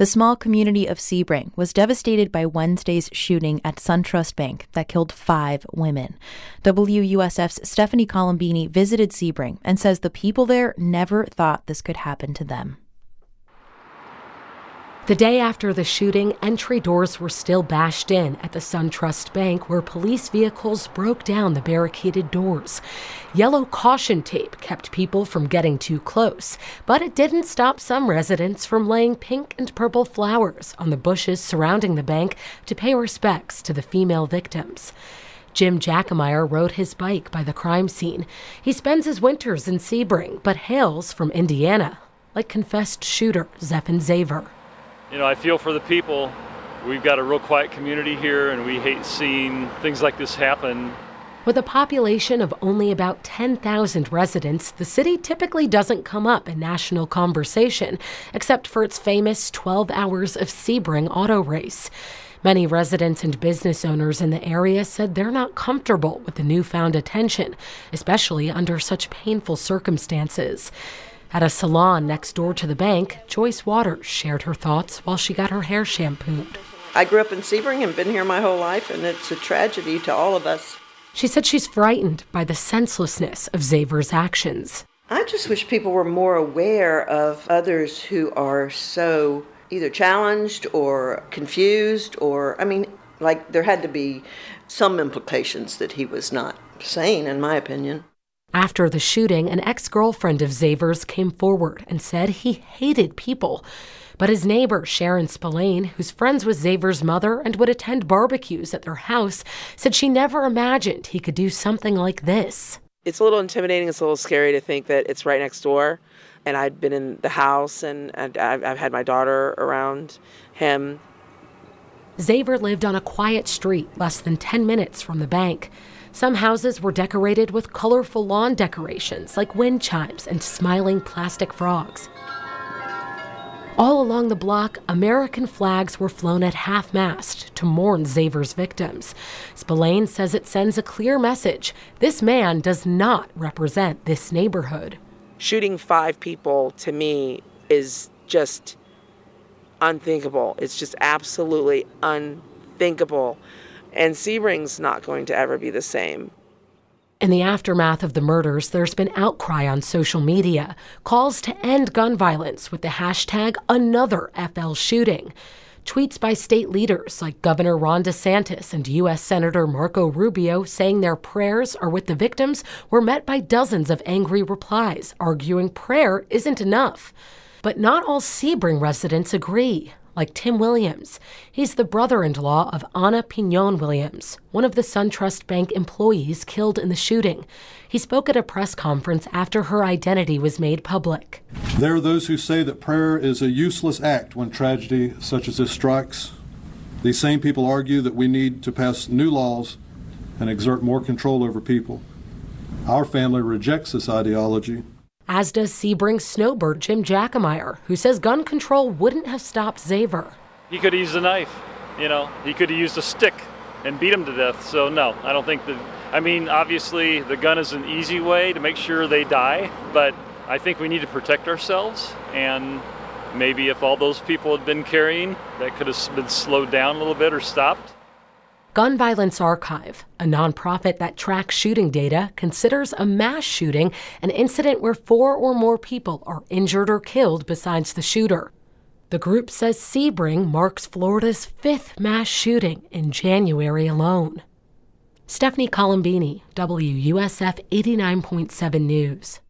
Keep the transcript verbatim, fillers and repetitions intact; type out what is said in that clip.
The small community of Sebring was devastated by Wednesday's shooting at SunTrust Bank that killed five women. W U S F's Stephanie Colombini visited Sebring and says the people there never thought this could happen to them. The day after the shooting, entry doors were still bashed in at the SunTrust Bank, where police vehicles broke down the barricaded doors. Yellow caution tape kept people from getting too close, but it didn't stop some residents from laying pink and purple flowers on the bushes surrounding the bank to pay respects to the female victims. Jim Jackemeyer rode his bike by the crime scene. He spends his winters in Sebring, but hails from Indiana, like confessed shooter Zephan Zaver. You know, I feel for the people. We've got a real quiet community here, and we hate seeing things like this happen. With a population of only about ten thousand residents, the city typically doesn't come up in national conversation, except for its famous twelve Hours of Sebring auto race. Many residents and business owners in the area said they're not comfortable with the newfound attention, especially under such painful circumstances. At a salon next door to the bank, Joyce Waters shared her thoughts while she got her hair shampooed. I grew up in Sebring and been here my whole life, and it's a tragedy to all of us. She said she's frightened by the senselessness of Zaver's actions. I just wish people were more aware of others who are so either challenged or confused, or, I mean, like there had to be some implications that he was not sane, in my opinion. After the shooting, an ex-girlfriend of Zaver's came forward and said he hated people. But his neighbor, Sharon Spillane, who's friends with Zaver's mother and would attend barbecues at their house, said she never imagined he could do something like this. It's a little intimidating. It's a little scary to think that it's right next door. And I'd been in the house, and, and I've, I've had my daughter around him. Zaver lived on a quiet street less than ten minutes from the bank. Some houses were decorated with colorful lawn decorations like wind chimes and smiling plastic frogs. All along the block, American flags were flown at half-mast to mourn Zaver's victims. Spillane says it sends a clear message. This man does not represent this neighborhood. Shooting five people, to me, is just unthinkable. It's just absolutely unthinkable. And Sebring's not going to ever be the same. In the aftermath of the murders, there's been outcry on social media, calls to end gun violence with the hashtag another F L shooting. Tweets by state leaders like Governor Ron DeSantis and U S Senator Marco Rubio saying their prayers are with the victims were met by dozens of angry replies, arguing prayer isn't enough. But not all Sebring residents agree. Like Tim Williams. He's the brother-in-law of Ana Piñon Williams, one of the SunTrust Bank employees killed in the shooting. He spoke at a press conference after her identity was made public. There are those who say that prayer is a useless act when tragedy such as this strikes. These same people argue that we need to pass new laws and exert more control over people. Our family rejects this ideology. As does Sebring snowbird Jim Jackemeyer, who says gun control wouldn't have stopped Zaver. He could have used a knife, you know. He could have used a stick and beat him to death. So, no, I don't think that... I mean, obviously, the gun is an easy way to make sure they die, but I think we need to protect ourselves. And maybe if all those people had been carrying, that could have been slowed down a little bit or stopped. Gun Violence Archive, a nonprofit that tracks shooting data, considers a mass shooting an incident where four or more people are injured or killed besides the shooter. The group says Sebring marks Florida's fifth mass shooting in January alone. Stephanie Colombini, W U S F eighty-nine point seven News.